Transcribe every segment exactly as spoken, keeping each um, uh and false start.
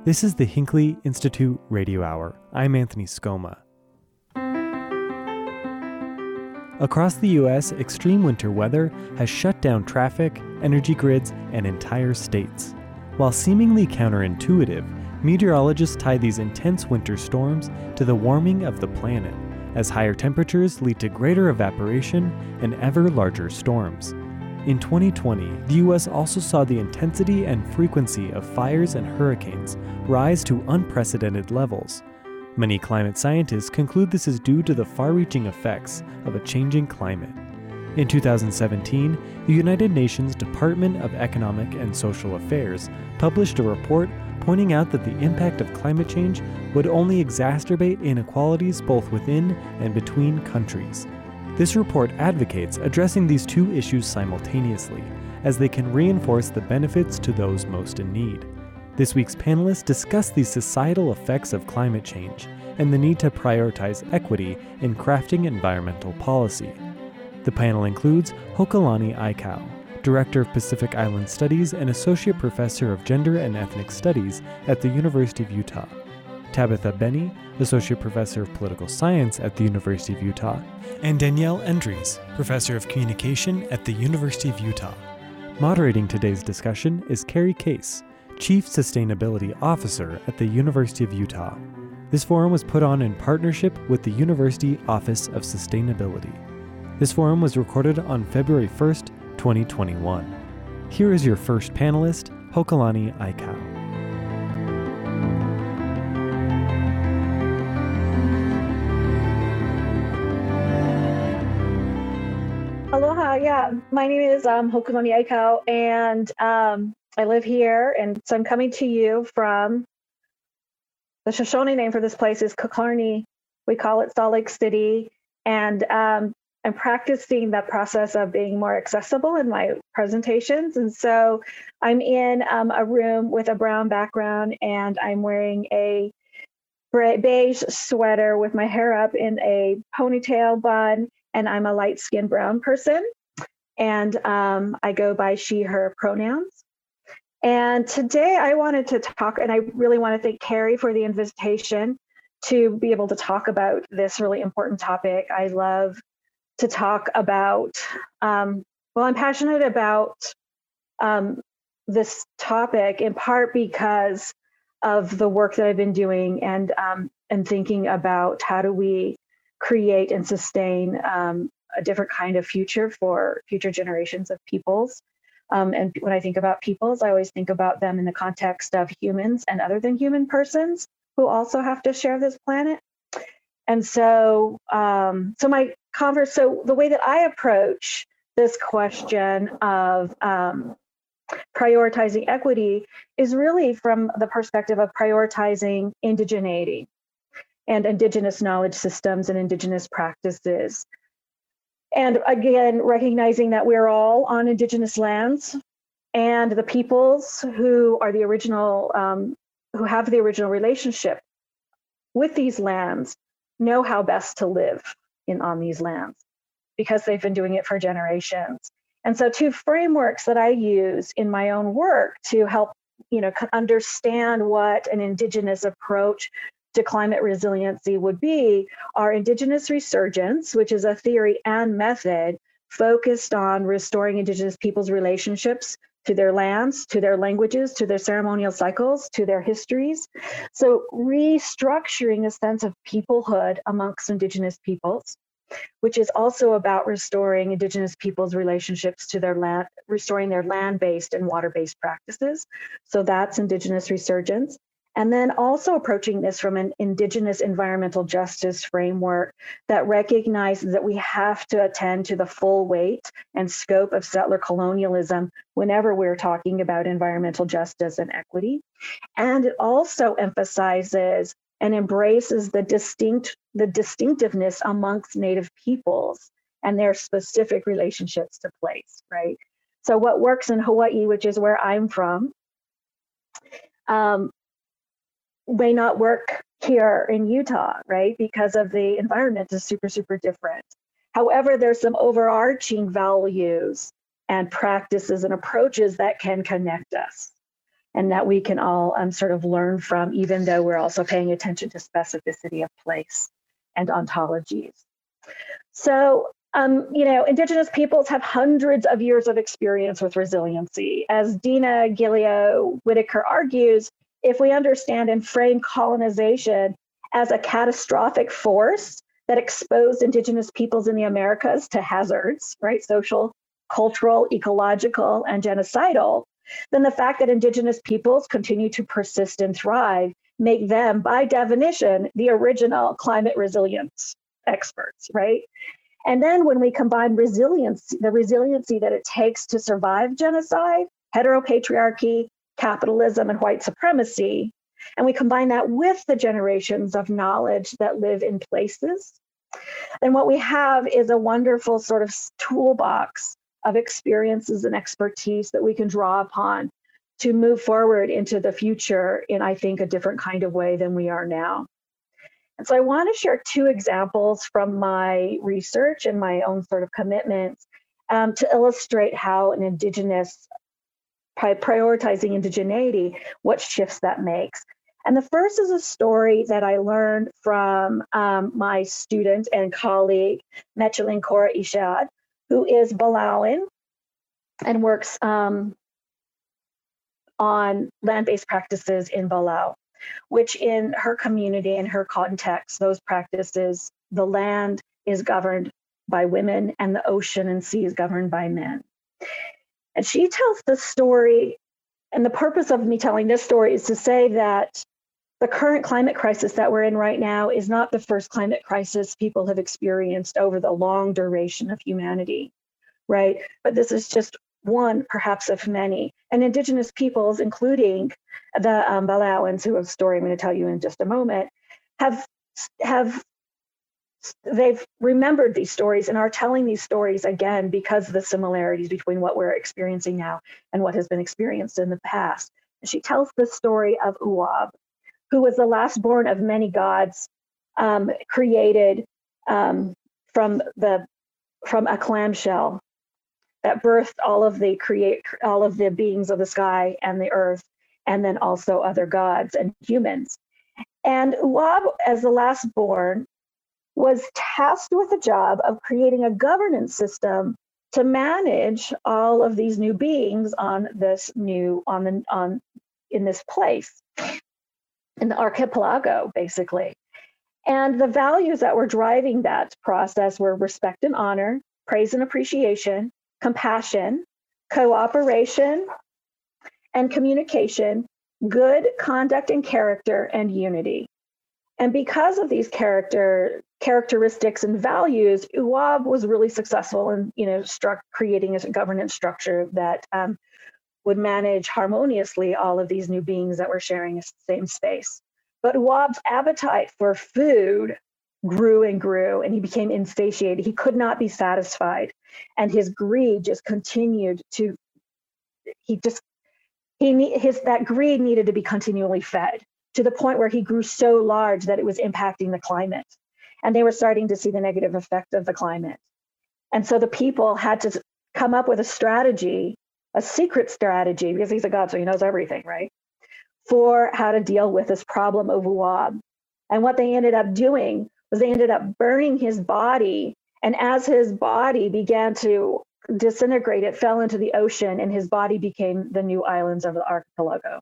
This is the Hinckley Institute Radio Hour. I'm Anthony Scoma. Across the U S, extreme winter weather has shut down traffic, energy grids, and entire states. While seemingly counterintuitive, meteorologists tie these intense winter storms to the warming of the planet, as higher temperatures lead to greater evaporation and ever larger storms. In twenty twenty, the U S also saw the intensity and frequency of fires and hurricanes rise to unprecedented levels. Many climate scientists conclude this is due to the far-reaching effects of a changing climate. In two thousand seventeen, the United Nations Department of Economic and Social Affairs published a report pointing out that the impact of climate change would only exacerbate inequalities both within and between countries. This report advocates addressing these two issues simultaneously, as they can reinforce the benefits to those most in need. This week's panelists discuss the societal effects of climate change and the need to prioritize equity in crafting environmental policy. The panel includes Hokalani Aikau, Director of Pacific Island Studies and Associate Professor of Gender and Ethnic Studies at the University of Utah; Tabitha Benny, Associate Professor of Political Science at the University of Utah; and Danielle Endries, Professor of Communication at the University of Utah. Moderating today's discussion is Carrie Case, Chief Sustainability Officer at the University of Utah. This forum was put on in partnership with the University Office of Sustainability. This forum was recorded on February first, twenty twenty-one. Here is your first panelist, Hokalani Aikau. Aloha, yeah. My name is um, Hokalani Aikau, and um, I live here, and so I'm coming to you from, the Shoshone name for this place is Killarney. We call it Salt Lake City, and um, I'm practicing that process of being more accessible in my presentations. And so I'm in um, a room with a brown background, and I'm wearing a beige sweater with my hair up in a ponytail bun, and I'm a light-skinned brown person. And um, I go by she, her pronouns. And today I wanted to talk, and I really want to thank Carrie for the invitation to be able to talk about this really important topic. I love to talk about, um, well, I'm passionate about um, this topic in part because of the work that I've been doing and, um, and thinking about how do we create and sustain um, a different kind of future for future generations of peoples. Um, and when I think about peoples, I always think about them in the context of humans and other than human persons who also have to share this planet. And so, um, so my converse, so the way that I approach this question of um, prioritizing equity is really from the perspective of prioritizing indigeneity and indigenous knowledge systems and indigenous practices. And again, recognizing that we're all on indigenous lands, and the peoples who are the original, um, who have the original relationship with these lands know how best to live in on these lands because they've been doing it for generations. And so two frameworks that I use in my own work to help, you know, understand what an indigenous approach to climate resiliency would be are indigenous resurgence, which is a theory and method focused on restoring indigenous peoples' relationships to their lands, to their languages, to their ceremonial cycles, to their histories. So restructuring a sense of peoplehood amongst indigenous peoples, which is also about restoring indigenous peoples' relationships to their land, restoring their land-based and water-based practices. So that's indigenous resurgence. And then also approaching this from an indigenous environmental justice framework that recognizes that we have to attend to the full weight and scope of settler colonialism whenever we're talking about environmental justice and equity. And it also emphasizes and embraces the distinct, the distinctiveness amongst Native peoples and their specific relationships to place, right? So what works in Hawaii, which is where I'm from, um, may not work here in Utah, right? Because of the environment is super, super different. However, there's some overarching values and practices and approaches that can connect us. and that we can all um, sort of learn from, even though we're also paying attention to specificity of place and ontologies. So, um, you know, Indigenous peoples have hundreds of years of experience with resiliency. As Dina Gilio Whitaker argues, if we understand and frame colonization as a catastrophic force that exposed Indigenous peoples in the Americas to hazards, right, social, cultural, ecological, and genocidal, then the fact that Indigenous peoples continue to persist and thrive make them, by definition, the original climate resilience experts, right? And then when we combine resilience, the resiliency that it takes to survive genocide, heteropatriarchy, capitalism, and white supremacy, and we combine that with the generations of knowledge that live in places, then what we have is a wonderful sort of toolbox of experiences and expertise that we can draw upon to move forward into the future in, I think, a different kind of way than we are now. And so I want to share two examples from my research and my own sort of commitments um, to illustrate how an Indigenous, by prioritizing indigeneity, what shifts that makes. And the first is a story that I learned from um, my student and colleague, Mecheline Cora Ishad, who is Balauan and works um, on land-based practices in Balau, which in her community, in her context, those practices, the land is governed by women and the ocean and sea is governed by men. And she tells the story, and the purpose of me telling this story is to say that the current climate crisis that we're in right now is not the first climate crisis people have experienced over the long duration of humanity, right? But this is just one, perhaps, of many. And Indigenous peoples, including the um, Balauans, who have a story I'm going to tell you in just a moment, have have they've remembered these stories and are telling these stories again because of the similarities between what we're experiencing now and what has been experienced in the past. And she tells the story of Uwab, who was the last born of many gods um, created um, from the from a clamshell that birthed all of the create all of the beings of the sky and the earth, and then also other gods and humans. And Uwab, as the last born, was tasked with the job of creating a governance system to manage all of these new beings on this new on the on in this place, in the archipelago, basically. And the values that were driving that process were respect and honor, praise and appreciation, compassion, cooperation and communication, good conduct and character, and unity. And because of these character characteristics and values, Uwab was really successful in, you know, struck, creating a governance structure that um, would manage harmoniously all of these new beings that were sharing the same space. But Uwab's appetite for food grew and grew, and he became insatiated. He could not be satisfied, and his greed just continued to. He just he his that greed needed to be continually fed, to the point where he grew so large that it was impacting the climate, and they were starting to see the negative effect of the climate. And so the people had to come up with a strategy, a secret strategy, because he's a god, so he knows everything, right, for how to deal with this problem of Uwab. And what they ended up doing was they ended up burning his body. And as his body began to disintegrate, it fell into the ocean, and his body became the new islands of the archipelago.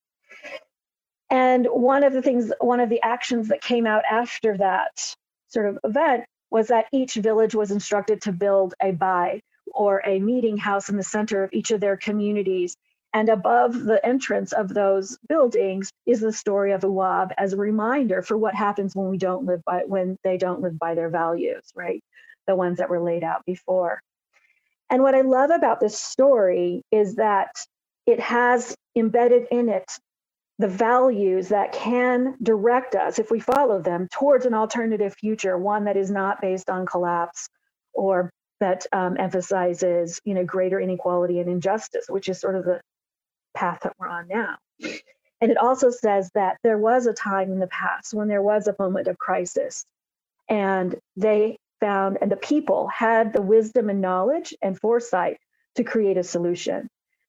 And one of the things, one of the actions that came out after that sort of event was that each village was instructed to build a bai, or a meeting house, in the center of each of their communities. And above the entrance of those buildings is the story of Uwab as a reminder for what happens when we don't live by, when they don't live by their values, right? The ones that were laid out before. And what I love about this story is that it has embedded in it the values that can direct us, if we follow them, towards an alternative future, one that is not based on collapse, or that um, emphasizes, you know, greater inequality and injustice, which is sort of the path that we're on now. And it also says that there was a time in the past when there was a moment of crisis, and they found, and the people had the wisdom and knowledge and foresight to create a solution.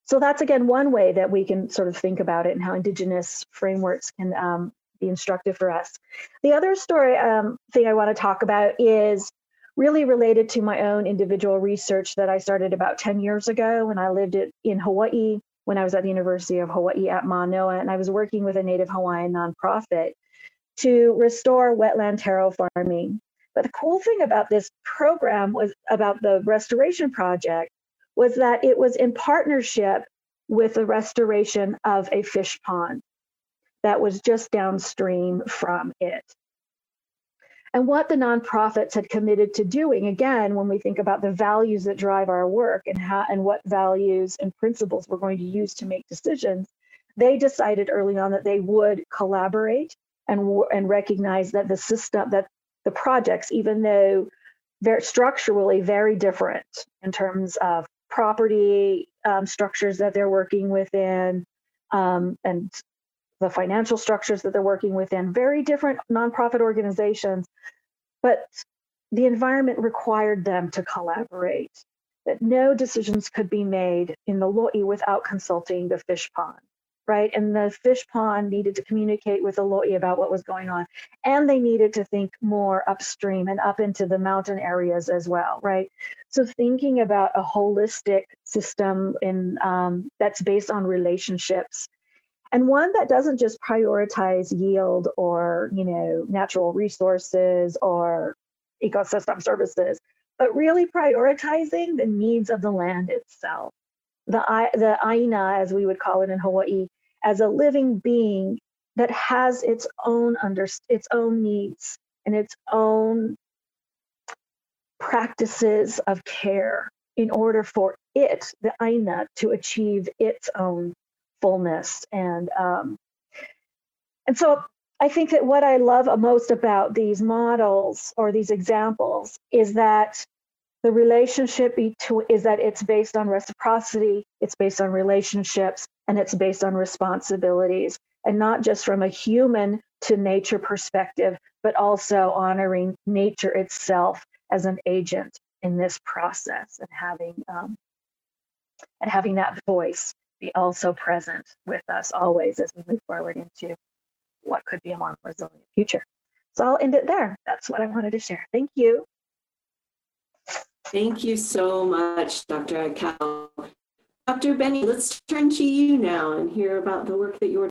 so that's, again, one way that we can sort of think about it and how Indigenous frameworks can um, be instructive for us. The other story um, thing I want to talk about is really related to my own individual research that I started about ten years ago when I lived in Hawaii, when I was at the University of Hawaii at Manoa, and I was working with a Native Hawaiian nonprofit to restore wetland taro farming. But the cool thing about this program was about the restoration project was that it was in partnership with the restoration of a fish pond that was just downstream from it. And what the nonprofits had committed to doing, again, when we think about the values that drive our work and how and what values and principles we're going to use to make decisions, they decided early on that they would collaborate and, and recognize that the system, that the projects, even though they're structurally very different in terms of property um, structures that they're working within, um, and the financial structures that they're working within, very different nonprofit organizations, but the environment required them to collaborate, that no decisions could be made in the lo'i without consulting the fish pond, right? And the fish pond needed to communicate with the lo'i about what was going on, and they needed to think more upstream and up into the mountain areas as well, right? So thinking about a holistic system in um, that's based on relationships, and one that doesn't just prioritize yield or, you know, natural resources or ecosystem services, but really prioritizing the needs of the land itself. The, the aina, as we would call it in Hawaii, as a living being that has its own under, its own needs and its own practices of care in order for it, the aina, to achieve its own fullness. And um, and so I think that what I love most about these models or these examples is that the relationship between is that it's based on reciprocity, it's based on relationships, and it's based on responsibilities, and not just from a human to nature perspective, but also honoring nature itself as an agent in this process, and having um, and having that voice be also present with us always as we move forward into what could be a more resilient future. So I'll end it there. That's what I wanted to share. Thank you. Thank you so much, Doctor Aikau. Doctor Benny, let's turn to you now and hear about the work that you're doing.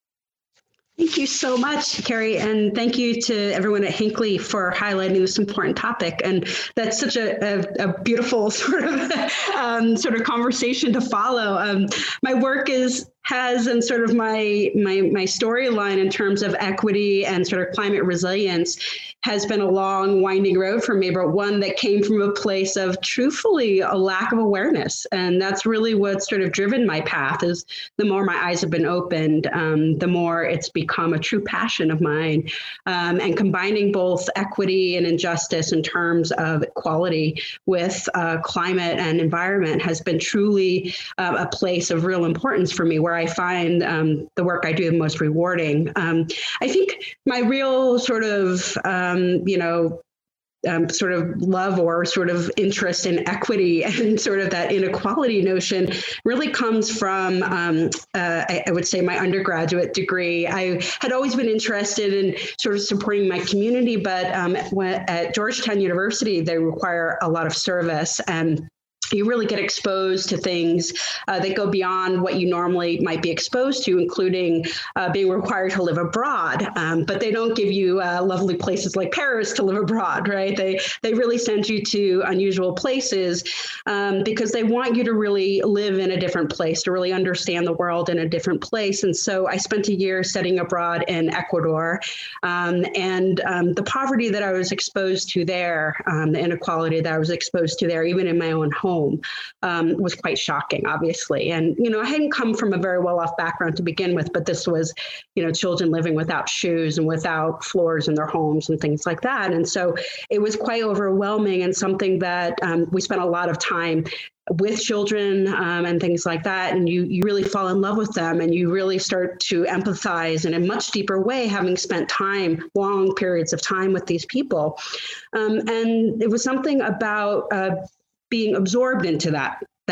Thank you so much, Carrie, and thank you to everyone at Hinckley for highlighting this important topic. And that's such a, a, a beautiful sort of um, sort of conversation to follow. Um, my work is has and sort of my my my storyline in terms of equity and sort of climate resilience has been a long, winding road for me, but one that came from a place of truthfully a lack of awareness. And that's really what's sort of driven my path. Is the more my eyes have been opened, um, the more it's become a true passion of mine. Um, and combining both equity and injustice in terms of equality with uh, climate and environment has been truly uh, a place of real importance for me, where I find um, the work I do most rewarding. Um, I think my real sort of, um, you know, Um, sort of love or sort of interest in equity and sort of that inequality notion really comes from, um, uh, I, I would say, my undergraduate degree. I had always been interested in sort of supporting my community, but um, when, at Georgetown University, they require a lot of service, and you really get exposed to things uh, that go beyond what you normally might be exposed to, including uh, being required to live abroad. Um, but they don't give you uh, lovely places like Paris to live abroad, right? They they really send you to unusual places um, because they want you to really live in a different place, to really understand the world in a different place. And so I spent a year studying abroad in Ecuador, um, and um, the poverty that I was exposed to there, um, the inequality that I was exposed to there, even in my own home, Um, was quite shocking, obviously. And, you know, I hadn't come from a very well-off background to begin with, but this was, you know, children living without shoes and without floors in their homes and things like that. And so it was quite overwhelming, and something that um, we spent a lot of time with children um, and things like that. And you, you really fall in love with them, and you really start to empathize in a much deeper way, having spent time, long periods of time with these people. Um, and it was something about uh, being absorbed into that that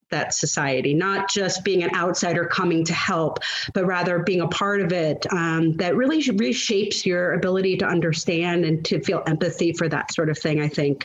that society, not just being an outsider coming to help, but rather being a part of it, um, that really reshapes your ability to understand and to feel empathy for that sort of thing, I think.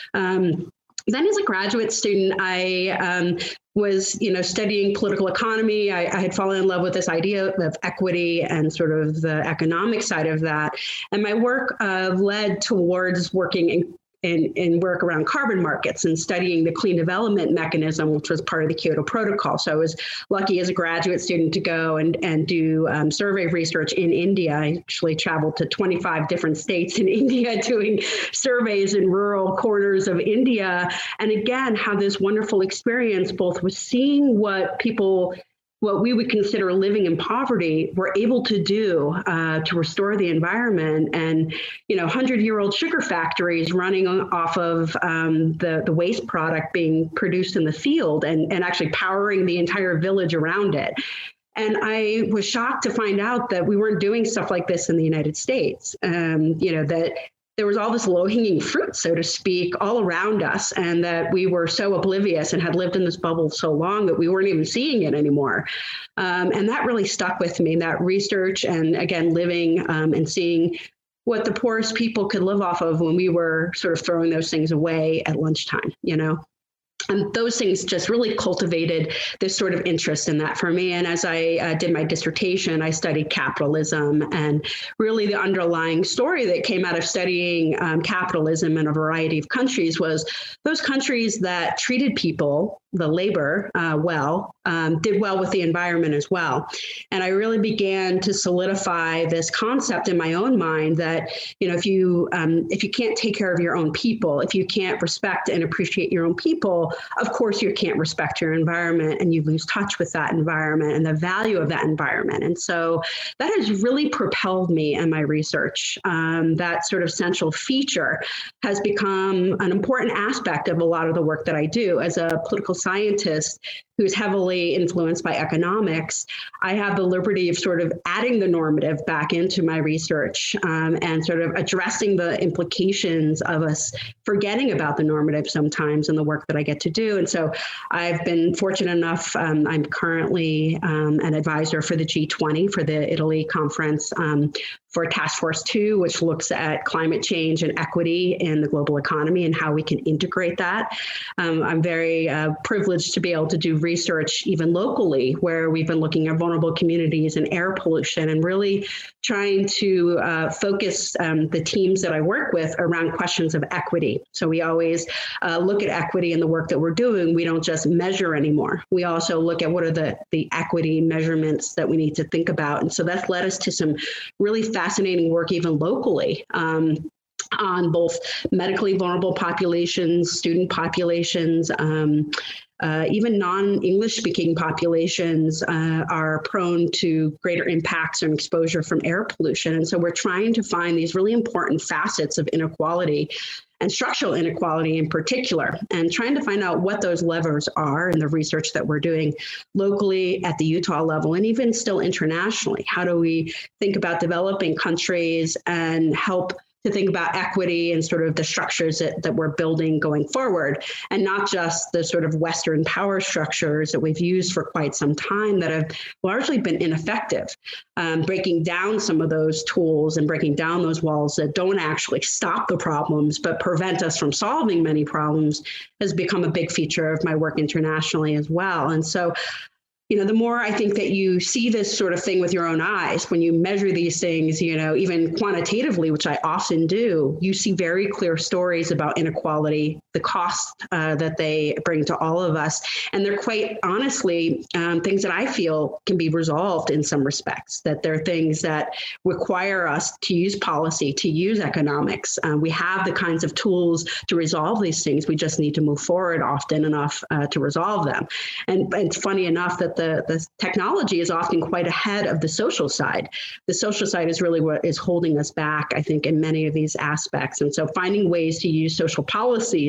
Um, then as a graduate student, I um, was, you know, studying political economy. I, I had fallen in love with this idea of equity and sort of the economic side of that. And my work uh, led towards working in In, in work around carbon markets and studying the clean development mechanism, which was part of the Kyoto Protocol. So I was lucky as a graduate student to go and, and do um, survey research in India. I actually traveled to twenty-five different states in India doing surveys in rural corners of India. And again, have this wonderful experience, both with seeing what people what we would consider living in poverty were able to do uh, to restore the environment, and you know, hundred-year-old sugar factories running off of um, the the waste product being produced in the field, and and actually powering the entire village around it. And I was shocked to find out that we weren't doing stuff like this in the United States. Um, you know, that there was all this low-hanging fruit, so to speak, all around us, and that we were so oblivious and had lived in this bubble so long that we weren't even seeing it anymore. Um, and that really stuck with me, that research, and again, living um, and seeing what the poorest people could live off of when we were sort of throwing those things away at lunchtime, you know? And those things just really cultivated this sort of interest in that for me. And as I uh, did my dissertation, I studied capitalism, and really the underlying story that came out of studying um, capitalism in a variety of countries was those countries that treated people, the labor, uh, well, um, did well with the environment as well. And I really began to solidify this concept in my own mind that, you know, if you um, if you can't take care of your own people, if you can't respect and appreciate your own people, of course you can't respect your environment, and you lose touch with that environment and the value of that environment. And so that has really propelled me in my research. Um, that sort of central feature has become an important aspect of a lot of the work that I do as a political scientist who's heavily influenced by economics. I have the liberty of sort of adding the normative back into my research um, and sort of addressing the implications of us forgetting about the normative sometimes in the work that I get to do. And so I've been fortunate enough, um, I'm currently um, an advisor for the G twenty, for the Italy conference, um, for Task Force two, which looks at climate change and equity in the global economy and how we can integrate that. Um, I'm very uh, privileged to be able to do research even locally, where we've been looking at vulnerable communities and air pollution, and really trying to uh, focus um, the teams that I work with around questions of equity. So we always uh, look at equity in the work that we're doing. We don't just measure anymore. We also look at what are the, the equity measurements that we need to think about. And so that's led us to some really fascinating work even locally. Um, on both medically vulnerable populations, student populations, um, uh, even non-English speaking populations uh, are prone to greater impacts and exposure from air pollution. And so we're trying to find these really important facets of inequality and structural inequality in particular, and trying to find out what those levers are in the research that we're doing locally at the Utah level, and even still internationally. How do we think about developing countries and help to think about equity and sort of the structures that, that we're building going forward, and not just the sort of Western power structures that we've used for quite some time that have largely been ineffective. Um, breaking down some of those tools and breaking down those walls that don't actually stop the problems, but prevent us from solving many problems, has become a big feature of my work internationally as well. And so, you know, the more I think that you see this sort of thing with your own eyes, when you measure these things, you know, even quantitatively, which I often do, you see very clear stories about inequality, the cost uh, that they bring to all of us. And they're quite honestly um, things that I feel can be resolved in some respects, that they're things that require us to use policy, to use economics. Uh, we have the kinds of tools to resolve these things. We just need to move forward often enough uh, to resolve them. And, and it's funny enough that The, the technology is often quite ahead of the social side. The social side is really what is holding us back, I think, in many of these aspects. And so finding ways to use social policies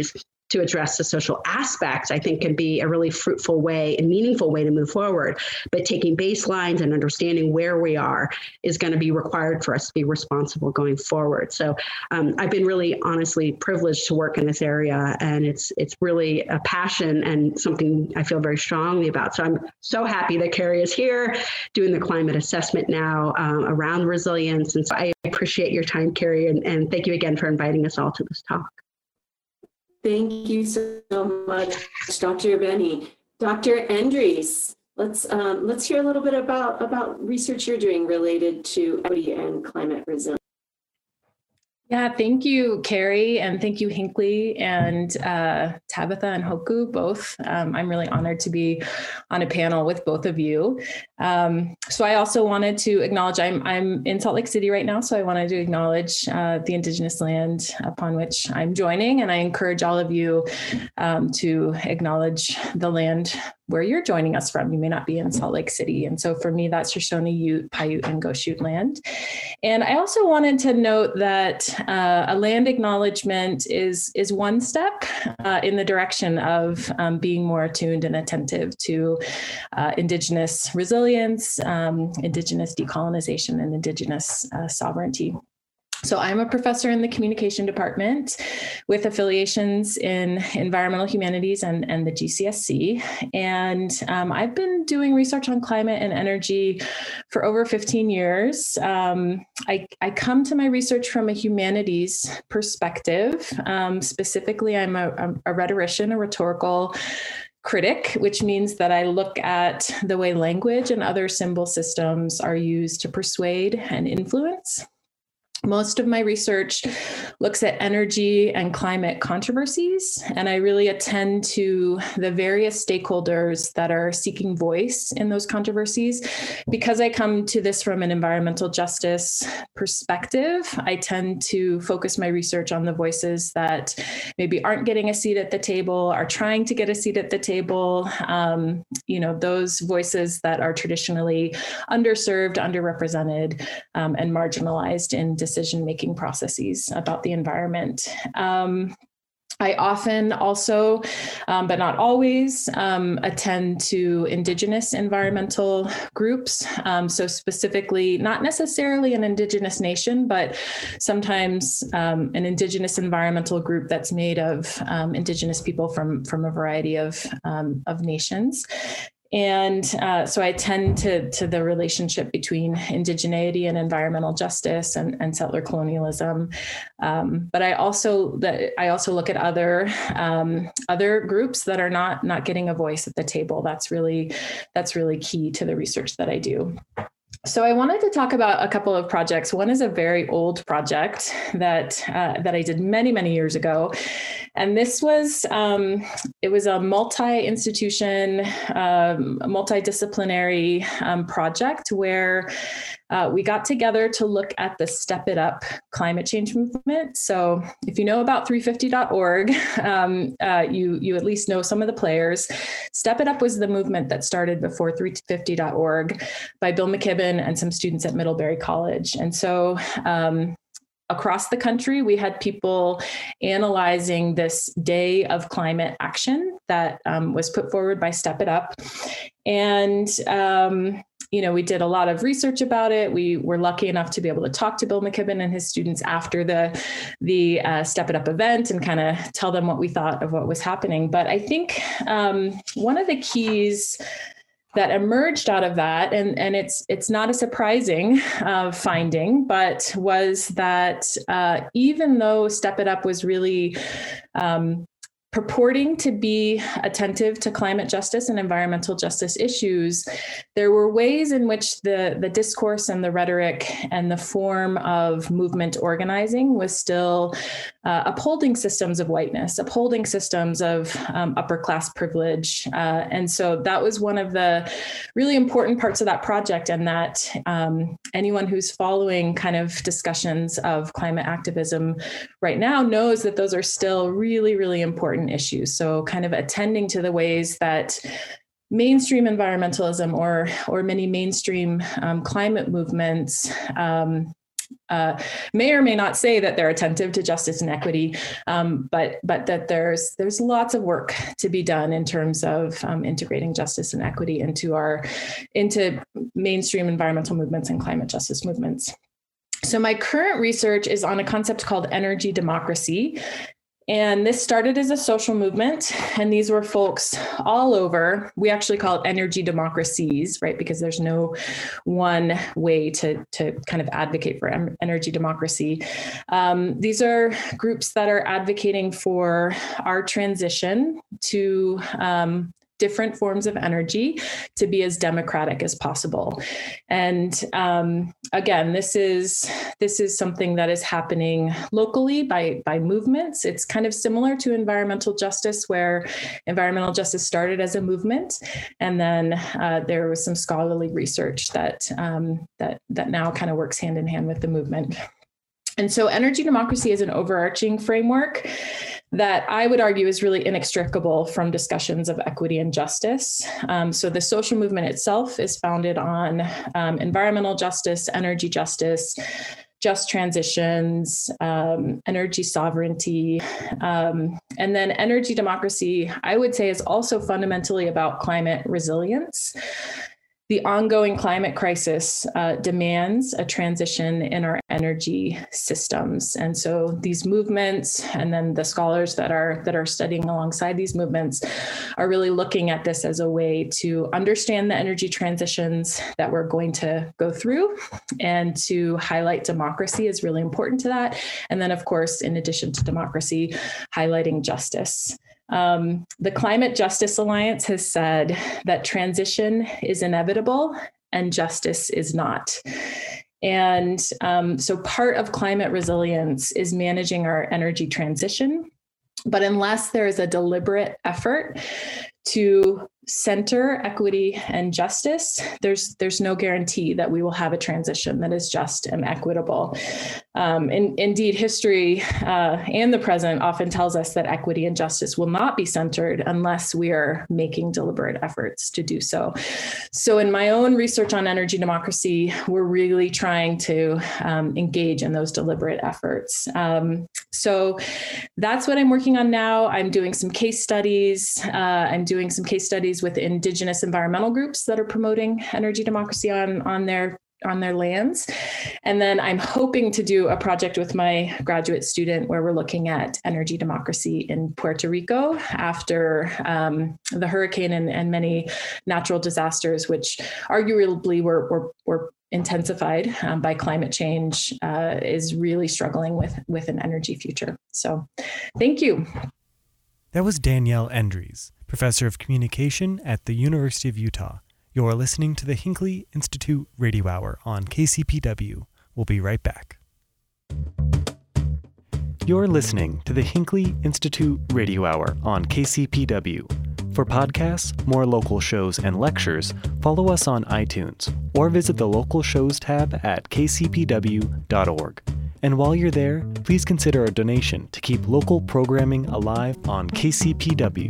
to address the social aspects, I think can be a really fruitful way and meaningful way to move forward. But taking baselines and understanding where we are is going to be required for us to be responsible going forward. So um, I've been really honestly privileged to work in this area, and it's it's really a passion and something I feel very strongly about. So I'm so happy that Carrie is here doing the climate assessment now um, around resilience. And so I appreciate your time, Carrie, and, and thank you again for inviting us all to this talk. Thank you so much, Doctor Benny. Doctor Endries, let's um, let's hear a little bit about, about research you're doing related to equity and climate resilience. Yeah, thank you, Carrie, and thank you, Hinckley, and uh, Tabitha and Hoku, both. Um, I'm really honored to be on a panel with both of you. Um, so I also wanted to acknowledge, I'm, I'm in Salt Lake City right now, so I wanted to acknowledge uh, the Indigenous land upon which I'm joining, and I encourage all of you um, to acknowledge the land where you're joining us from. You may not be in Salt Lake City. And so for me, that's Shoshone, Ute, Paiute, and Goshute land. And I also wanted to note that uh, a land acknowledgement is, is one step uh, in the direction of um, being more attuned and attentive to uh, Indigenous resilience, um, Indigenous decolonization, and Indigenous uh, sovereignty. So I'm a professor in the communication department with affiliations in environmental humanities and, and the G C S C. And um, I've been doing research on climate and energy for over fifteen years. Um, I, I come to my research from a humanities perspective. Um, specifically, I'm a, a rhetorician, a rhetorical critic, which means that I look at the way language and other symbol systems are used to persuade and influence. Most of my research looks at energy and climate controversies, and I really attend to the various stakeholders that are seeking voice in those controversies. Because I come to this from an environmental justice perspective, I tend to focus my research on the voices that maybe aren't getting a seat at the table, are trying to get a seat at the table, um, you know, those voices that are traditionally underserved, underrepresented, um, and marginalized in decision-making processes about the environment. Um, I often also, um, but not always, um, attend to Indigenous environmental groups. Um, so specifically, not necessarily an Indigenous nation, but sometimes um, an Indigenous environmental group that's made of um, Indigenous people from, from a variety of, um, of nations. And uh, so I tend to, to the relationship between indigeneity and environmental justice and, and settler colonialism. Um, but I also that I also look at other um, other groups that are not not getting a voice at the table. That's really that's really key to the research that I do. So I wanted to talk about a couple of projects. One is a very old project that uh, that I did many, many years ago. And this was, um, it was a multi-institution, um, multidisciplinary um, project where uh, we got together to look at the Step It Up climate change movement. So if you know about three fifty dot org, um, uh, you, you at least know some of the players. Step It Up was the movement that started before three fifty dot org by Bill McKibben and some students at Middlebury College. And so um, across the country, we had people analyzing this day of climate action that um, was put forward by Step It Up. And, um, you know, we did a lot of research about it. We were lucky enough to be able to talk to Bill McKibben and his students after the, the uh, Step It Up event and kind of tell them what we thought of what was happening. But I think um, one of the keys that emerged out of that, and, and it's it's not a surprising uh, finding, but was that uh, even though Step It Up was really um, purporting to be attentive to climate justice and environmental justice issues, there were ways in which the, the discourse and the rhetoric and the form of movement organizing was still uh, upholding systems of whiteness, upholding systems of um, upper class privilege. Uh, and so that was one of the really important parts of that project, and that um, anyone who's following kind of discussions of climate activism right now knows that those are still really, really important issues. So kind of attending to the ways that mainstream environmentalism or or many mainstream um, climate movements um, uh, may or may not say that they're attentive to justice and equity, um, but but that there's there's lots of work to be done in terms of um, integrating justice and equity into our into mainstream environmental movements and climate justice movements. So my current research is on a concept called energy democracy. And this started as a social movement, and these were folks all over. We actually call it energy democracies, right? Because there's no one way to, to kind of advocate for em- energy democracy. Um, these are groups that are advocating for our transition to um, different forms of energy to be as democratic as possible. And um, again, this is this is something that is happening locally by, by movements. It's kind of similar to environmental justice, where environmental justice started as a movement, and then uh, there was some scholarly research that um, that that now kind of works hand in hand with the movement. And so energy democracy is an overarching framework that I would argue is really inextricable from discussions of equity and justice. Um, so the social movement itself is founded on um, environmental justice, energy justice, just transitions, um, energy sovereignty, um, and then energy democracy, I would say, is also fundamentally about climate resilience. The ongoing climate crisis uh, demands a transition in our energy systems. And so these movements, and then the scholars that are that are studying alongside these movements, are really looking at this as a way to understand the energy transitions that we're going to go through, and to highlight democracy is really important to that. And then, of course, in addition to democracy, highlighting justice. Um, the Climate Justice Alliance has said that transition is inevitable and justice is not. And um, so part of climate resilience is managing our energy transition. But unless there is a deliberate effort to center equity and justice, there's there's no guarantee that we will have a transition that is just and equitable. Um, in, indeed, history uh, and the present often tells us that equity and justice will not be centered unless we are making deliberate efforts to do so. So in my own research on energy democracy, we're really trying to um, engage in those deliberate efforts. Um, so that's what I'm working on now. I'm doing some case studies. Uh, I'm doing some case studies with Indigenous environmental groups that are promoting energy democracy on, on their on their lands. And then I'm hoping to do a project with my graduate student where we're looking at energy democracy in Puerto Rico after um, the hurricane and, and many natural disasters, which arguably were, were, were intensified um, by climate change, uh, is really struggling with, with an energy future. So thank you. That was Danielle Endries, Professor of Communication at the University of Utah. You're listening to the Hinckley Institute Radio Hour on K C P W. We'll be right back. You're listening to the Hinckley Institute Radio Hour on K C P W. For podcasts, more local shows, and lectures, follow us on iTunes or visit the Local Shows tab at k c p w dot org. And while you're there, please consider a donation to keep local programming alive on K C P W.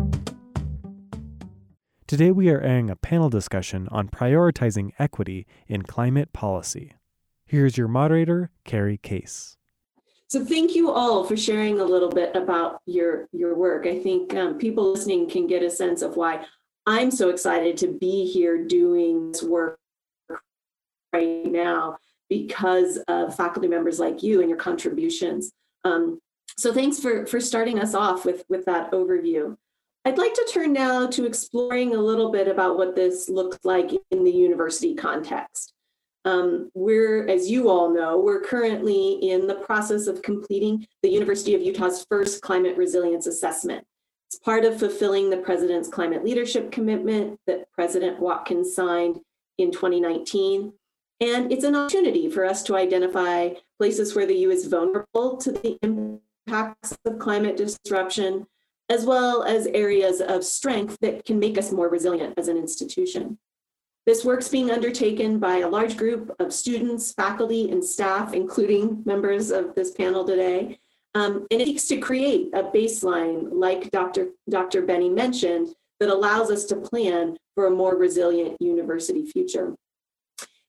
Today we are airing a panel discussion on prioritizing equity in climate policy. Here's your moderator, Carrie Case. So thank you all for sharing a little bit about your, your work. I think um, people listening can get a sense of why I'm so excited to be here doing this work right now, because of faculty members like you and your contributions. Um, so thanks for, for starting us off with, with that overview. I'd like to turn now to exploring a little bit about what this looks like in the university context. Um, we're, as you all know, we're currently in the process of completing the University of Utah's first climate resilience assessment. It's part of fulfilling the President's climate leadership commitment that President Watkins signed in twenty nineteen. And it's an opportunity for us to identify places where the U is vulnerable to the impacts of climate disruption, as well as areas of strength that can make us more resilient as an institution. This work's being undertaken by a large group of students, faculty, and staff, including members of this panel today. Um, and it seeks to create a baseline, like Doctor Doctor Benny mentioned, that allows us to plan for a more resilient university future.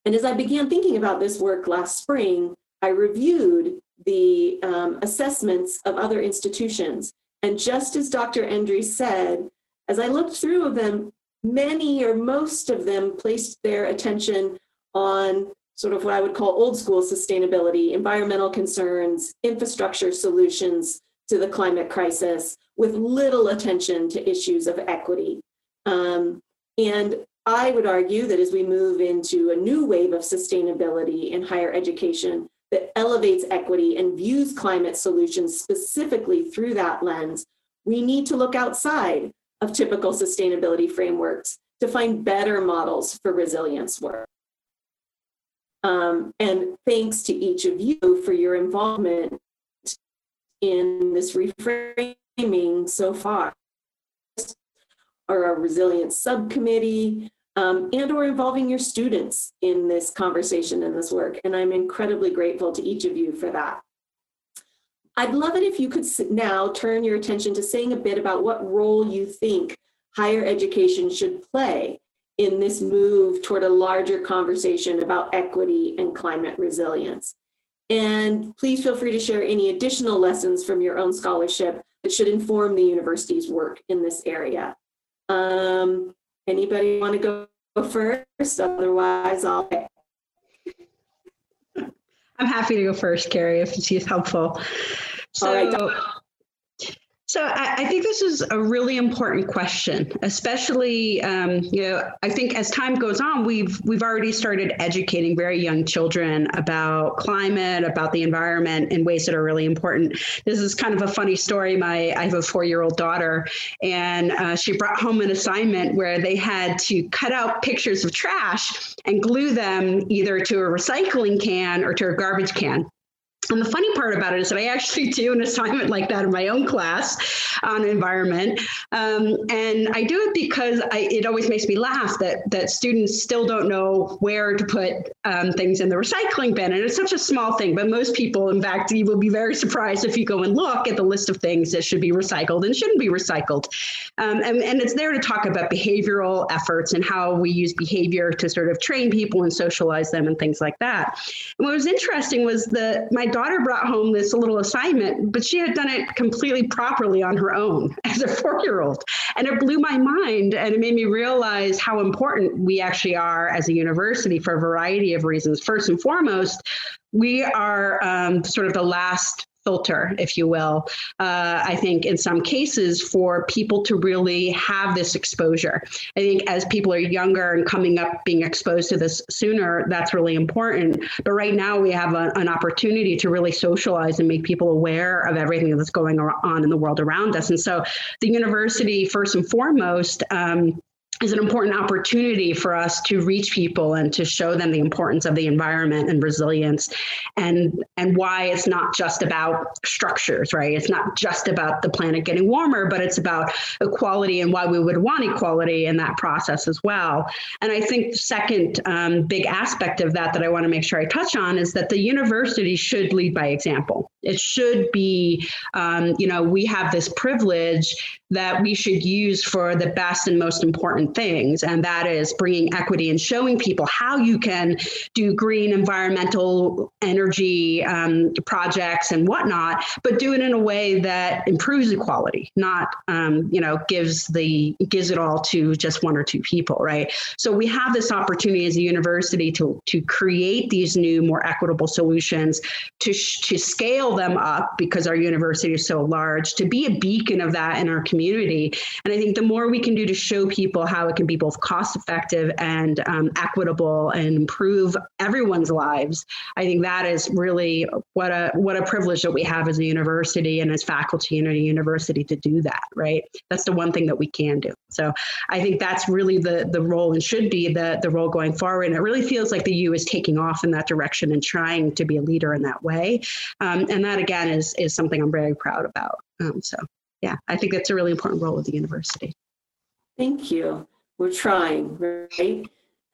And as I began thinking about this work last spring, I reviewed the um, assessments of other institutions. And just as Doctor Endries said, as I looked through them, many or most of them placed their attention on sort of what I would call old school sustainability, environmental concerns, infrastructure solutions to the climate crisis, with little attention to issues of equity. Um, and I would argue that as we move into a new wave of sustainability in higher education that elevates equity and views climate solutions specifically through that lens, we need to look outside of typical sustainability frameworks to find better models for resilience work. Um, and thanks to each of you for your involvement in this reframing so far, or our resilience subcommittee, um, and or involving your students in this conversation and this work. And I'm incredibly grateful to each of you for that. I'd love it if you could now turn your attention to saying a bit about what role you think higher education should play in this move toward a larger conversation about equity and climate resilience. And please feel free to share any additional lessons from your own scholarship that should inform the university's work in this area. Um, anybody want to go, go first? Otherwise, I'll. I'm happy to go first, Carrie, if it's helpful. So, All right. So I, I think this is a really important question, especially, um, you know, I think as time goes on, we've we've already started educating very young children about climate, about the environment in ways that are really important. This is kind of a funny story. My I have a four-year-old daughter, and uh, she brought home an assignment where they had to cut out pictures of trash and glue them either to a recycling can or to a garbage can. And the funny part about it is that I actually do an assignment like that in my own class on environment. Um, and I do it because I, it always makes me laugh that that students still don't know where to put um, things in the recycling bin. And it's such a small thing, but most people, in fact, you will be very surprised if you go and look at the list of things that should be recycled and shouldn't be recycled. Um, and, and it's there to talk about behavioral efforts and how we use behavior to sort of train people and socialize them and things like that. And what was interesting was that my daughter brought home this little assignment, but she had done it completely properly on her own as a four-year-old. And it blew my mind, and it made me realize how important we actually are as a university for a variety of reasons. First and foremost, we are um, sort of the last filter, if you will, uh, I think in some cases for people to really have this exposure. I think as people are younger and coming up, being exposed to this sooner, that's really important. But right now we have a, an opportunity to really socialize and make people aware of everything that's going on in the world around us. And so the university, first and foremost, um, is an important opportunity for us to reach people and to show them the importance of the environment and resilience, and and why it's not just about structures, right? It's not just about the planet getting warmer, but it's about equality and why we would want equality in that process as well. And I think the second um, big aspect of that that I want to make sure I touch on is that the university should lead by example. It should be, um, you know, we have this privilege that we should use for the best and most important things, and that is bringing equity and showing people how you can do green environmental energy um, projects and whatnot, but do it in a way that improves equality, not um, you know gives the gives it all to just one or two people, right? So we have this opportunity as a university to to create these new, more equitable solutions, to sh- to scale them up because our university is so large, to be a beacon of that in our community. And I think the more we can do to show people how it can be both cost effective and um, equitable and improve everyone's lives, I think that is really what a what a privilege that we have as a university and as faculty in a university to do that, right? That's the one thing that we can do. So I think that's really the the role, and should be the, the role going forward. And it really feels like the U is taking off in that direction and trying to be a leader in that way. Um, and that, again, is, is something I'm very proud about. Um, so. Yeah, I think that's a really important role of the university. Thank you. We're trying, right?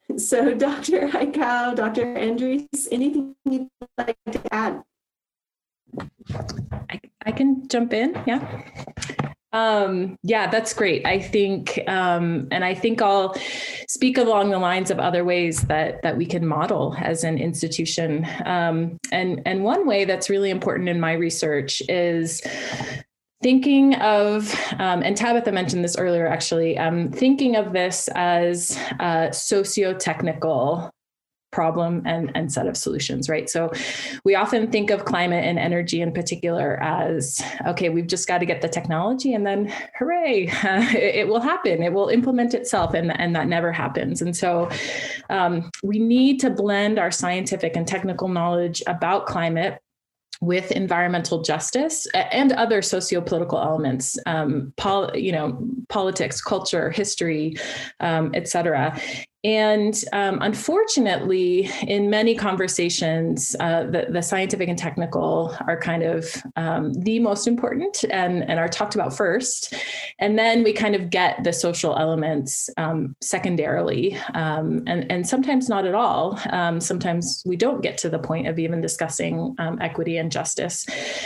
So Doctor Aikau, Doctor Endries, anything you'd like to add? I, I can jump in, yeah. Um, yeah, that's great. I think, um, and I think I'll speak along the lines of other ways that that we can model as an institution. Um, and and one way that's really important in my research is thinking of, um, and Tabitha mentioned this earlier, actually, um, thinking of this as a socio-technical problem and, and set of solutions, right? So we often think of climate and energy in particular as, okay, we've just got to get the technology and then hooray, uh, it, it will happen. It will implement itself, and, and that never happens. And so um, we need to blend our scientific and technical knowledge about climate with environmental justice and other socio-political elements, um, pol- you know, politics, culture, history, um, et cetera. And um, unfortunately, in many conversations, uh, the, the scientific and technical are kind of um, the most important and, and are talked about first. And then we kind of get the social elements um, secondarily, um, and, and sometimes not at all. Um, sometimes we don't get to the point of even discussing um, equity and justice.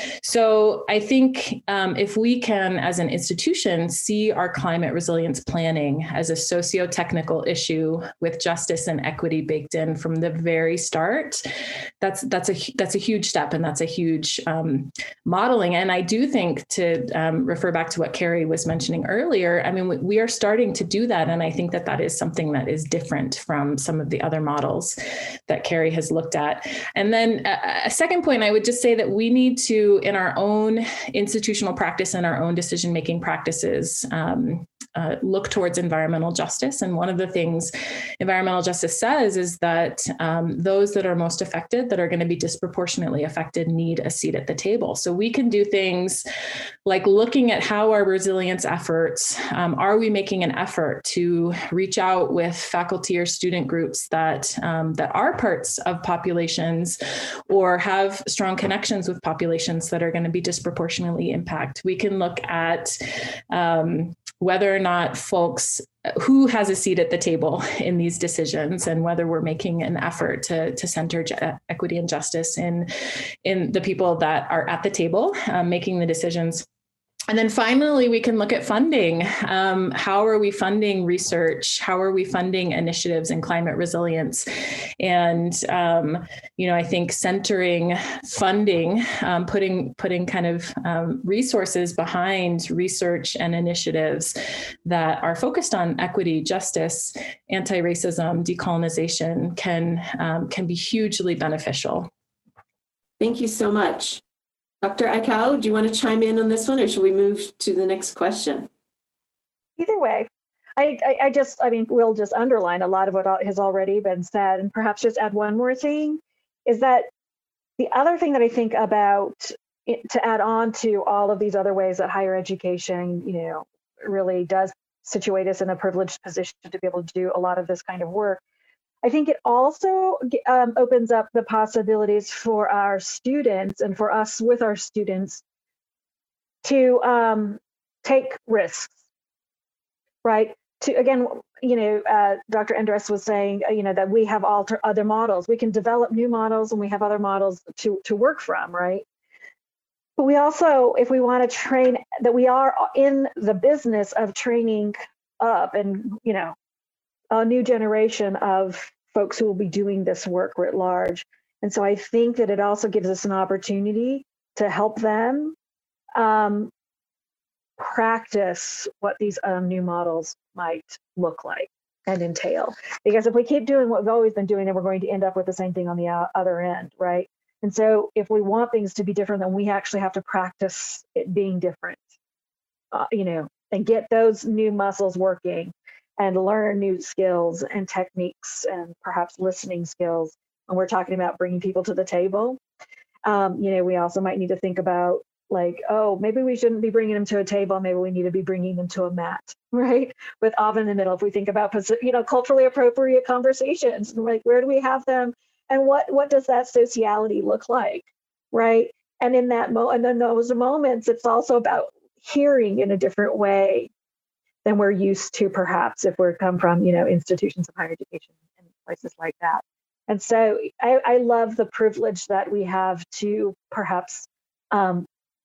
So I think um, if we can, as an institution, see our climate resilience planning as a socio-technical issue with justice and equity baked in from the very start, that's that's a that's a huge step, and that's a huge um, modeling. And I do think, to um, refer back to what Carrie was mentioning earlier, I mean, we, we are starting to do that, and I think that that is something that is different from some of the other models that Carrie has looked at. And then a, a second point, I would just say that we need to, in our own institutional practice and our own decision-making practices, um, Uh, look towards environmental justice. And one of the things environmental justice says is that um, those that are most affected, that are going to be disproportionately affected, need a seat at the table. So we can do things like looking at how our resilience efforts, um, are we making an effort to reach out with faculty or student groups that, um, that are parts of populations or have strong connections with populations that are going to be disproportionately impacted. We can look at um, whether or not folks, who has a seat at the table in these decisions, and whether we're making an effort to, to center ju- equity and justice in, in the people that are at the table, um, making the decisions. And then finally, we can look at funding. Um, how are we funding research? How are we funding initiatives in climate resilience? And, um, you know, I think centering funding, um, putting putting kind of um, resources behind research and initiatives that are focused on equity, justice, anti-racism, decolonization can, um, can be hugely beneficial. Thank you so much. Doctor Aikau, do you want to chime in on this one, or should we move to the next question? Either way, I, I, I just, I mean, we'll just underline a lot of what has already been said, and perhaps just add one more thing, is that the other thing that I think about it, to add on to all of these other ways that higher education, you know, really does situate us in a privileged position to be able to do a lot of this kind of work, I think it also um, opens up the possibilities for our students and for us with our students to um, take risks, right? To again, you know, uh, Doctor Endres was saying, you know, that we have alter other models. We can develop new models, and we have other models to to work from, right? But we also, if we want to train, that we are in the business of training up, and you know, a new generation of folks who will be doing this work writ large. And so I think that it also gives us an opportunity to help them um, practice what these um, new models might look like and entail. Because if we keep doing what we've always been doing, then we're going to end up with the same thing on the other end, right? And so if we want things to be different, then we actually have to practice it being different, uh, you know, and get those new muscles working, and learn new skills and techniques and perhaps listening skills. When we're talking about bringing people to the table, um, you know, we also might need to think about like, oh, maybe we shouldn't be bringing them to a table. Maybe we need to be bringing them to a mat, right? With oven in the middle. If we think about, you know, culturally appropriate conversations, like where do we have them, and what what does that sociality look like, right? And in that mo, and in those moments, it's also about hearing in a different way than we're used to, perhaps, if we're come from, you know, institutions of higher education and places like that. And so I, I love the privilege that we have to perhaps um,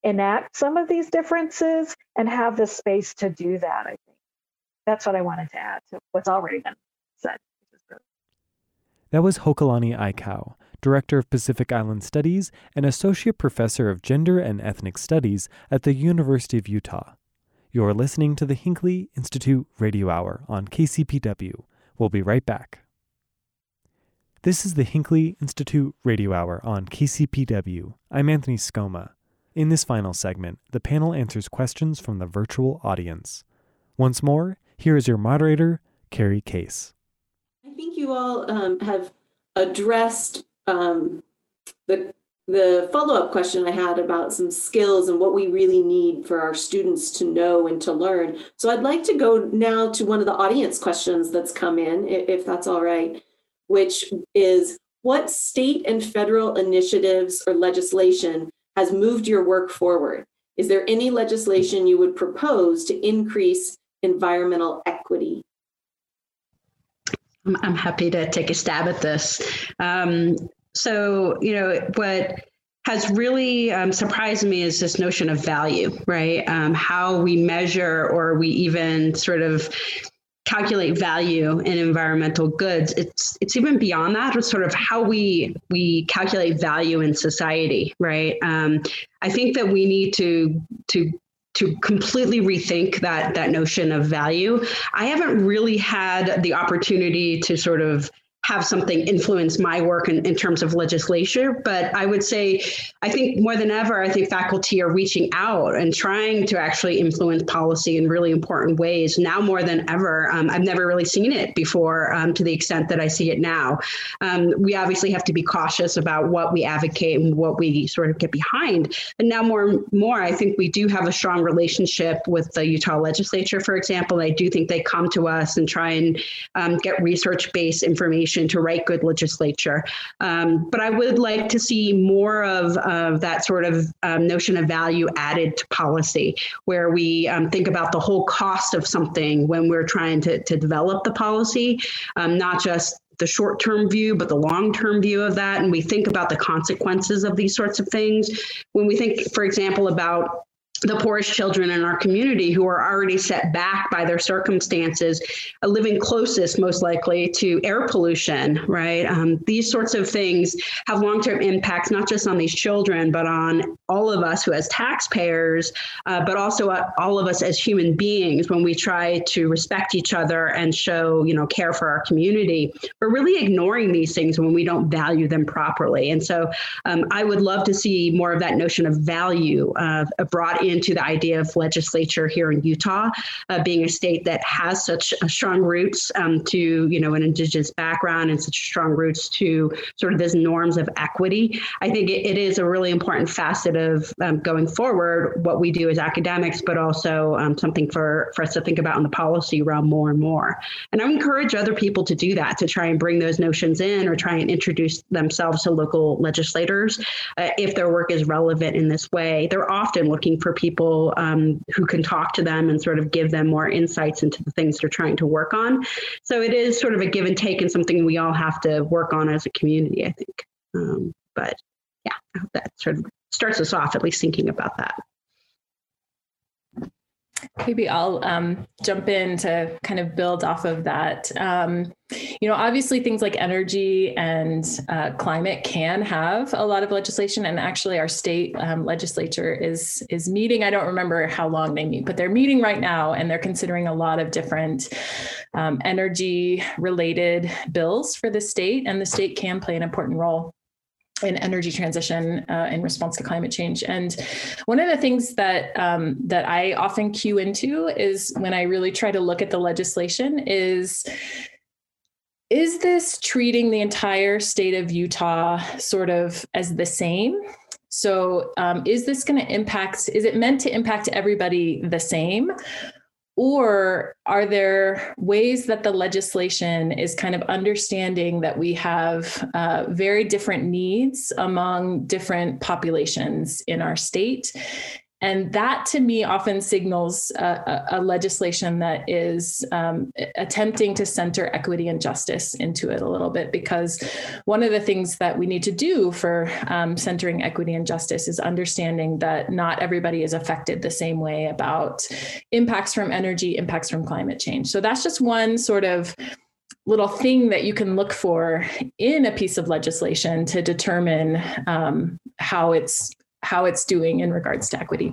enact some of these differences and have the space to do that. I think that's what I wanted to add to what's already been said. That was Hokulani Aikau, Director of Pacific Island Studies and Associate Professor of Gender and Ethnic Studies at the University of Utah. You're listening to the Hinckley Institute Radio Hour on K C P W. We'll be right back. This is the Hinckley Institute Radio Hour on K C P W. I'm Anthony Scoma. In this final segment, the panel answers questions from the virtual audience. Once more, here is your moderator, Carrie Case. I think you all um, have addressed um, the the follow-up question I had about some skills and what we really need for our students to know and to learn. So I'd like to go now to one of the audience questions that's come in, if that's all right, which is, what state and federal initiatives or legislation has moved your work forward? Is there any legislation you would propose to increase environmental equity? I'm happy to take a stab at this. Um, so, you know, what has really um, surprised me is this notion of value, right? Um, how we measure or we even sort of calculate value in environmental goods. It's it's even beyond that. It's sort of how we we calculate value in society, right? Um, I think that we need to to to completely rethink that that notion of value. I haven't really had the opportunity to sort of have something influence my work in, in terms of legislature. But I would say, I think more than ever, I think faculty are reaching out and trying to actually influence policy in really important ways now more than ever. Um, I've never really seen it before um, to the extent that I see it now. Um, we obviously have to be cautious about what we advocate and what we sort of get behind. But now more and more, I think we do have a strong relationship with the Utah legislature, for example. I do think they come to us and try and um, get research-based information to write good legislature. Um, but I would like to see more of, of that sort of um, notion of value added to policy, where we um, think about the whole cost of something when we're trying to, to develop the policy, um, not just the short-term view, but the long-term view of that. And we think about the consequences of these sorts of things. When we think, for example, about the poorest children in our community who are already set back by their circumstances, uh, living closest, most likely, to air pollution, right? Um, these sorts of things have long-term impacts, not just on these children, but on all of us who as taxpayers, uh, but also uh, all of us as human beings when we try to respect each other and show, you know, care for our community. We're really ignoring these things when we don't value them properly. And so um, I would love to see more of that notion of value uh, brought in into the idea of legislature here in Utah, uh, being a state that has such uh, strong roots um, to, you know, an Indigenous background and such strong roots to sort of these norms of equity. I think it, it is a really important facet of um, going forward, what we do as academics, but also um, something for, for us to think about in the policy realm more and more. And I would encourage other people to do that, to try and bring those notions in or try and introduce themselves to local legislators uh, if their work is relevant in this way. They're often looking for people um, who can talk to them and sort of give them more insights into the things they're trying to work on. So it is sort of a give and take and something we all have to work on as a community, I think. Um, but yeah, I hope that sort of starts us off at least thinking about that. Maybe I'll um, jump in to kind of build off of that. Um, you know, obviously things like energy and uh, climate can have a lot of legislation, and actually our state um, legislature is is meeting. I don't remember how long they meet, but they're meeting right now, and they're considering a lot of different um, energy related bills for the state, and the state can play an important role in energy transition uh, in response to climate change. And one of the things that um, that I often cue into is when I really try to look at the legislation is, is this treating the entire state of Utah sort of as the same? So um, is this going to impact, is it meant to impact everybody the same? Or are there ways that the legislation is kind of understanding that we have uh, very different needs among different populations in our state? And that to me often signals a, a legislation that is um, attempting to center equity and justice into it a little bit, because one of the things that we need to do for um, centering equity and justice is understanding that not everybody is affected the same way about impacts from energy, impacts from climate change. So that's just one sort of little thing that you can look for in a piece of legislation to determine um, how it's how it's doing in regards to equity.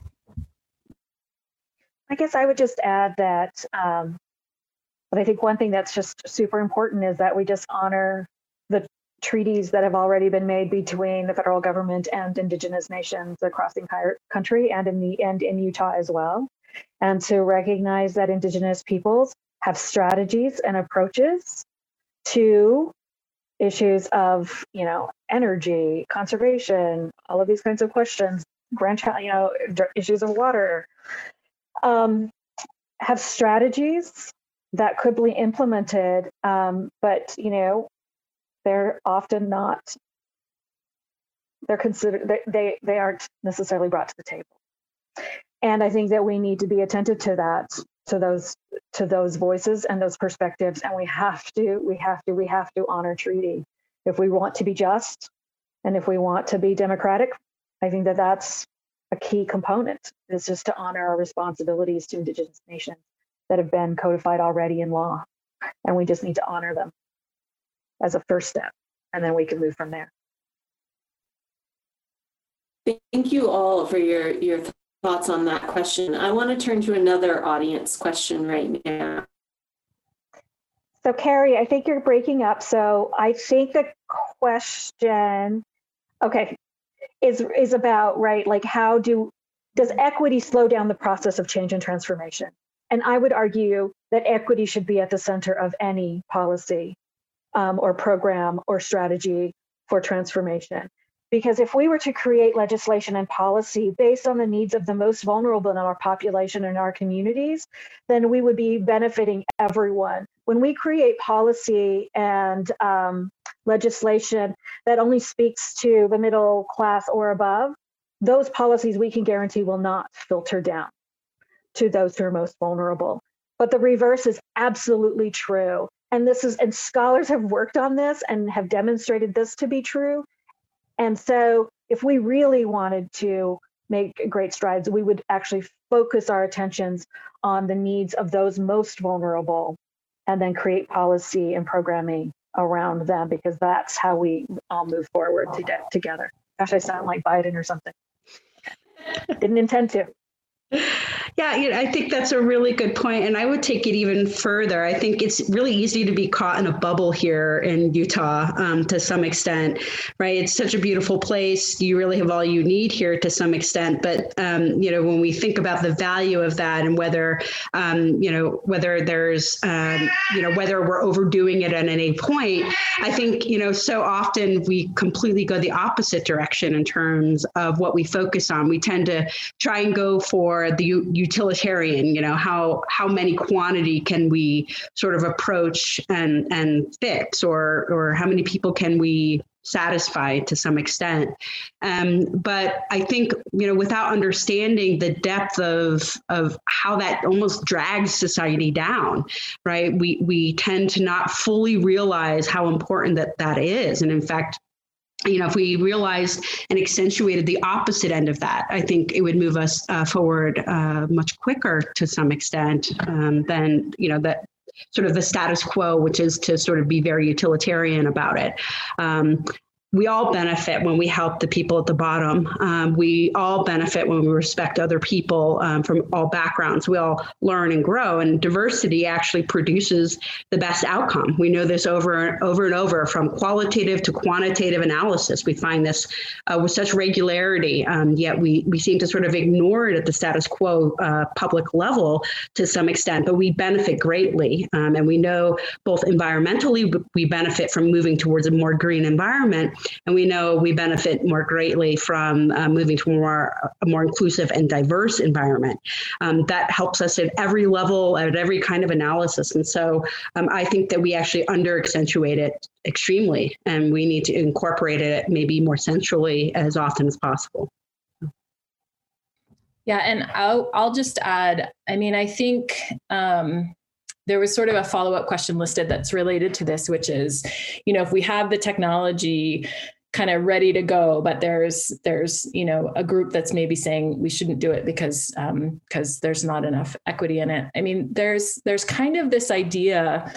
I guess I would just add that, um, but I think one thing that's just super important is that we just honor the treaties that have already been made between the federal government and indigenous nations across the entire country and in the and in Utah as well. And to recognize that indigenous peoples have strategies and approaches to issues of, you know, energy, conservation, all of these kinds of questions, grandchild, you know, issues of water, um, have strategies that could be implemented, um, but, you know, they're often not, they're considered, they, they, they aren't necessarily brought to the table. And I think that we need to be attentive to that, to those, to those voices and those perspectives. And we have to, we have to, we have to honor treaty. If we want to be just, and if we want to be democratic, I think that that's a key component, is just to honor our responsibilities to indigenous nations that have been codified already in law. And we just need to honor them as a first step, and then we can move from there. Thank you all for your, your thoughts on that question. I want to turn to another audience question right now. So Carrie, I think you're breaking up. So I think the question, okay, is is about, right, like how do, does equity slow down the process of change and transformation? And I would argue that equity should be at the center of any policy um, or program or strategy for transformation. Because if we were to create legislation and policy based on the needs of the most vulnerable in our population and our communities, then we would be benefiting everyone. When we create policy and um, legislation that only speaks to the middle class or above, those policies we can guarantee will not filter down to those who are most vulnerable. But the reverse is absolutely true. And this is, and scholars have worked on this and have demonstrated this to be true. And so if we really wanted to make great strides, we would actually focus our attentions on the needs of those most vulnerable and then create policy and programming around them, because that's how we all move forward to de- together. Gosh, I sound like Biden or something. Didn't intend to. Yeah, you know, I think that's a really good point. And I would take it even further. I think it's really easy to be caught in a bubble here in Utah um, to some extent, right? It's such a beautiful place. You really have all you need here to some extent. But, um, you know, when we think about the value of that and whether, um, you know, whether there's, um, you know, whether we're overdoing it at any point, I think, you know, so often we completely go the opposite direction in terms of what we focus on. We tend to try and go for the utilitarian, you know, how how many quantity can we sort of approach and and fix, or or how many people can we satisfy to some extent. Um, but I think, you know, without understanding the depth of of how that almost drags society down, right? We we tend to not fully realize how important that that is. And in fact, you know, if we realized and accentuated the opposite end of that, I think it would move us uh, forward uh, much quicker to some extent um, than, you know, that sort of the status quo, which is to sort of be very utilitarian about it. Um, we all benefit when we help the people at the bottom. Um, we all benefit when we respect other people um, from all backgrounds. We all learn and grow, and diversity actually produces the best outcome. We know this over and over and over, from qualitative to quantitative analysis. We find this uh, with such regularity, um, yet we, we seem to sort of ignore it at the status quo uh, public level to some extent, but we benefit greatly. Um, and we know both environmentally, we benefit from moving towards a more green environment. And we know we benefit more greatly from uh, moving to a more, a more inclusive and diverse environment. Um, that helps us at every level, at every kind of analysis. And so um, I think that we actually under accentuate it extremely, and we need to incorporate it maybe more centrally as often as possible. Yeah, and I'll I'll just add, I mean, I think um, there was sort of a follow-up question listed that's related to this, which is, you know, if we have the technology kind of ready to go, but there's there's you know a group that's maybe saying we shouldn't do it because um, because there's not enough equity in it. I mean, there's there's kind of this idea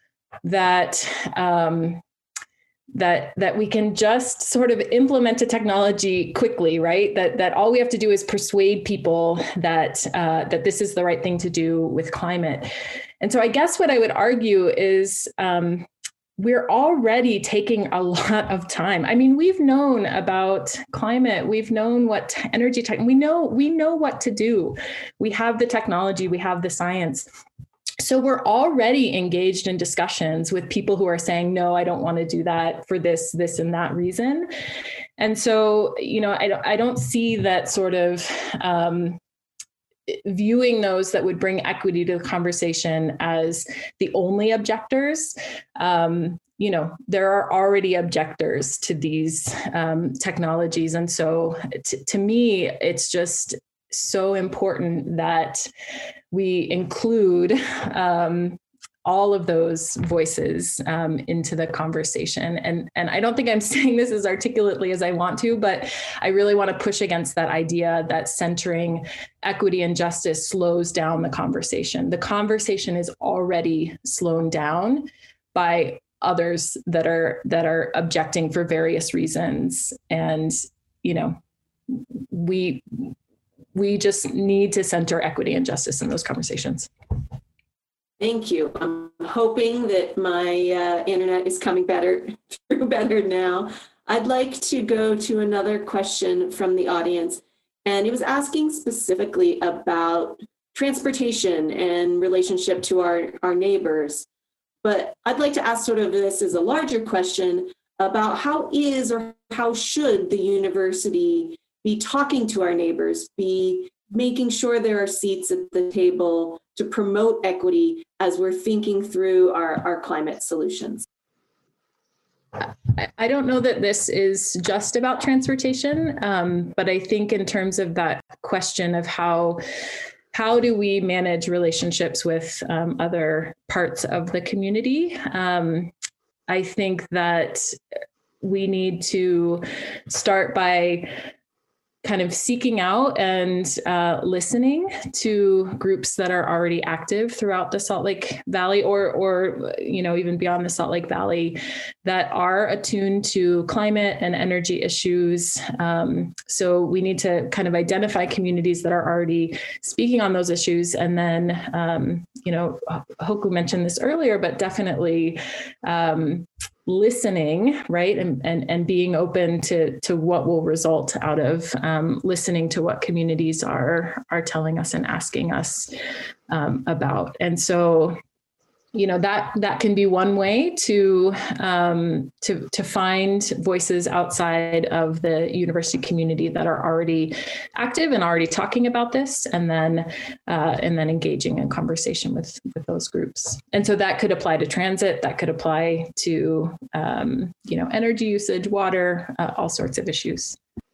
that um, that that we can just sort of implement a technology quickly, right? That that all we have to do is persuade people that uh, that this is the right thing to do with climate. And so I guess what I would argue is um, we're already taking a lot of time. I mean, we've known about climate, we've known what t- energy tech, we know we know what to do. We have the technology, we have the science. So we're already engaged in discussions with people who are saying, no, I don't want to do that for this, this, and that reason. And so, you know, I, I don't see that sort of um, viewing those that would bring equity to the conversation as the only objectors. Um, you know, there are already objectors to these um, technologies. And so t- to me, it's just so important that we include um, all of those voices um, into the conversation. And, and I don't think I'm saying this as articulately as I want to, but I really want to push against that idea that centering equity and justice slows down the conversation. The conversation is already slowed down by others that are that are objecting for various reasons. And, you know, we we just need to center equity and justice in those conversations. Thank you. I'm hoping that my uh, internet is coming better, through better now. I'd like to go to another question from the audience. And it was asking specifically about transportation and relationship to our, our neighbors. But I'd like to ask sort of this as a larger question about how is or how should the university be talking to our neighbors, be making sure there are seats at the table to promote equity as we're thinking through our, our climate solutions? I don't know that this is just about transportation, um, but I think in terms of that question of how how do we manage relationships with um, other parts of the community, um, I think that we need to start by kind of seeking out and uh, listening to groups that are already active throughout the Salt Lake Valley, or, or you know, even beyond the Salt Lake Valley, that are attuned to climate and energy issues. Um, so we need to kind of identify communities that are already speaking on those issues. And then, um, you know, Hoku mentioned this earlier, but definitely um, listening, right? And, and, and being open to, to what will result out of um, listening to what communities are, are telling us and asking us um, about. And so, you know, that, that can be one way to, um, to, to find voices outside of the university community that are already active and already talking about this, and then, uh, and then engaging in conversation with, with those groups. And so that could apply to transit, that could apply to, um, you know, energy usage, water, uh, all sorts of issues.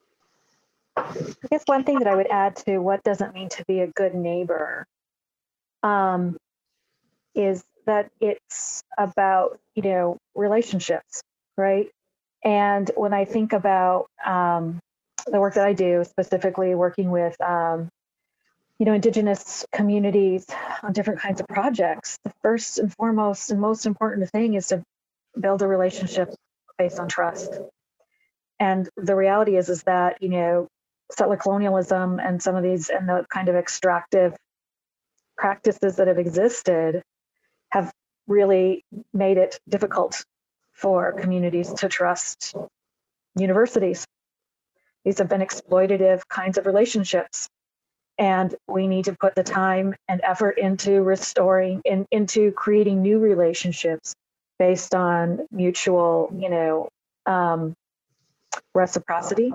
I guess one thing that I would add to what doesn't mean to be a good neighbor um, is that it's about, you know, relationships, right? And when I think about um, the work that I do, specifically working with, um, you know, Indigenous communities on different kinds of projects, the first and foremost and most important thing is to build a relationship based on trust. And the reality is, is that, you know, settler colonialism and some of these and the kind of extractive practices that have existed have really made it difficult for communities to trust universities. These have been exploitative kinds of relationships. And we need to put the time and effort into restoring and in, into creating new relationships based on mutual, you know, um, reciprocity.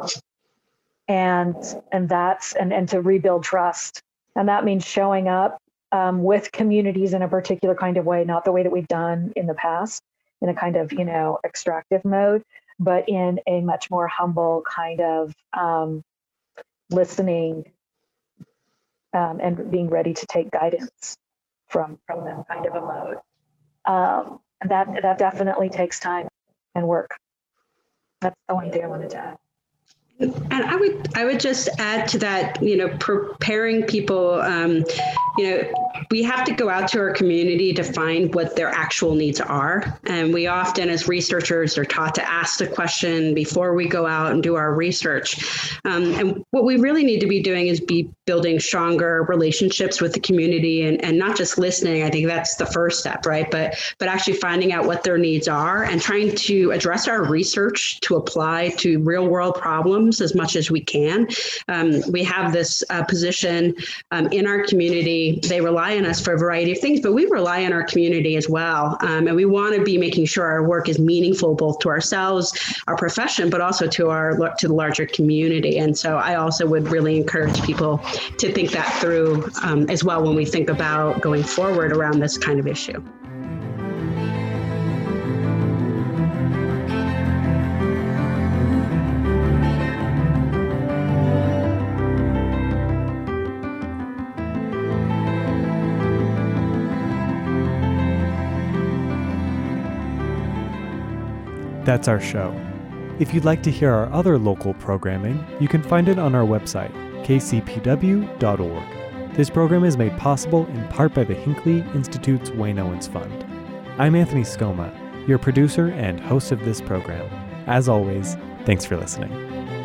And and that's and, and to rebuild trust. And that means showing up Um, with communities in a particular kind of way, not the way that we've done in the past, in a kind of, you know, extractive mode, but in a much more humble kind of um, listening, um, and being ready to take guidance from from that kind of a mode. Um, and that that definitely takes time and work. That's the one thing I wanted to add. And I would I would just add to that, you know, preparing people, um, you know, we have to go out to our community to find what their actual needs are. And we often, as researchers, are taught to ask the question before we go out and do our research. Um, and what we really need to be doing is be building stronger relationships with the community, and, and not just listening. I think that's the first step, right? But but actually finding out what their needs are and trying to address our research to apply to real world problems as much as we can. Um, we have this uh, position um, in our community. They rely on us for a variety of things, but we rely on our community as well. Um, and we want to be making sure our work is meaningful both to ourselves, our profession, but also to our to the larger community. And so I also would really encourage people to think that through um, as well when we think about going forward around this kind of issue. That's our show. If you'd like to hear our other local programming, you can find it on our website, k c p w dot org. This program is made possible in part by the Hinckley Institute's Wayne Owens Fund. I'm Anthony Scoma, your producer and host of this program. As always, thanks for listening.